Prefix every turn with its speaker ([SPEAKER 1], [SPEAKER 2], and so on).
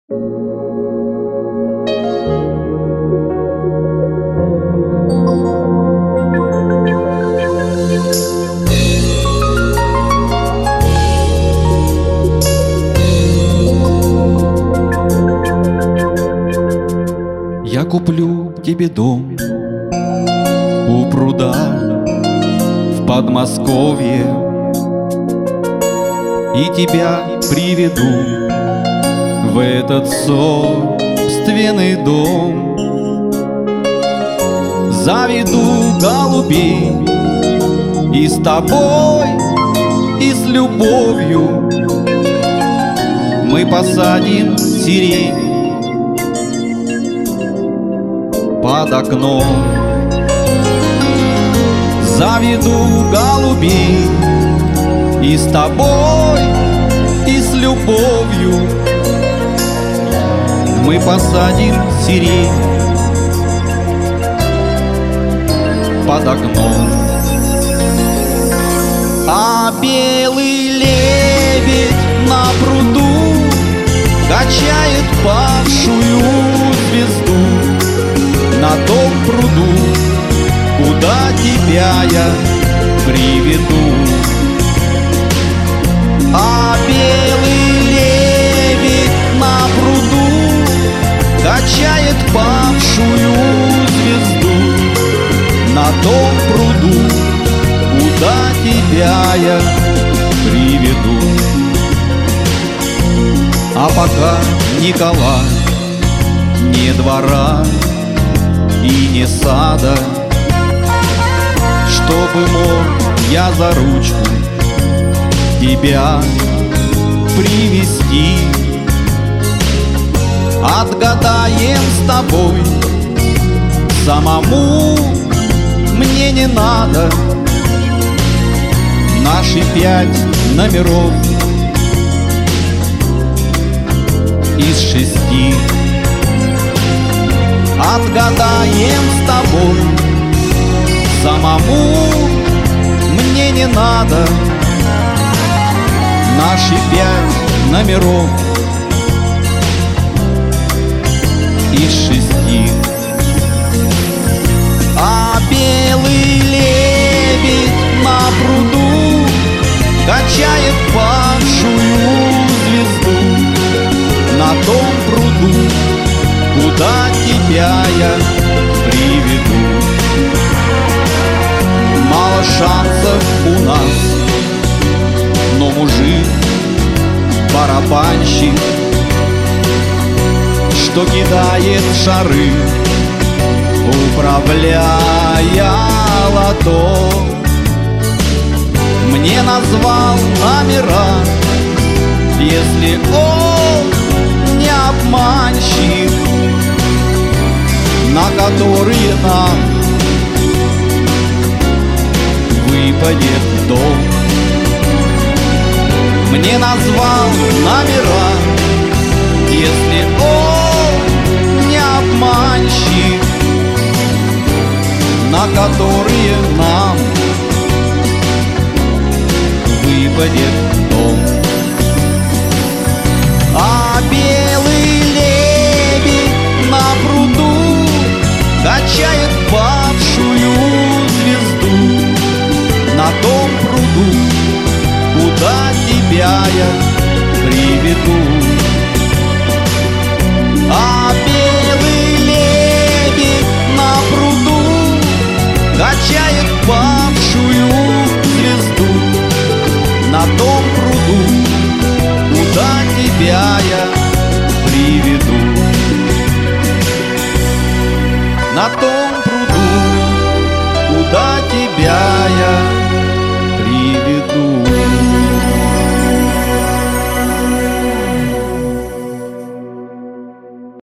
[SPEAKER 1] Я куплю тебе дом у пруда в Подмосковье и тебя приведу в этот собственный дом. Заведу голубей и с тобой, и с любовью мы посадим сирень под окном. Заведу голубей и с тобой, и с любовью мы посадим сирень под окном. А белый лебедь на пруду качает павшую звезду на том пруду, куда тебя я приведу. А белый лебедь на пруду качает павшую звезду на том пруду, куда тебя я приведу. А пока Никола, ни двора и ни сада, чтобы мог я за ручку тебя привести, отгадаем с тобой, самому мне не надо наши 5 номеров из 6. Отгадаем с тобой, самому мне не надо наши 5 номеров из 6. А белый лебедь на пруду качает павшую звезду на том пруду, куда тебя я приведу. Мало шансов у нас, но мужик барабанщик, что кидает шары, управляя лото, мне назвал номера. Если он не обманщик, на которые нам выпадет дом, мне назвал номера. Если он не обманщик, на которые нам выпадет дом. А белый лебедь на пруду качает павшую звезду на том пруду, куда тебя я приведу. А белый лебедь на пруду качает павшую звезду на том пруду, куда тебя я приведу. На том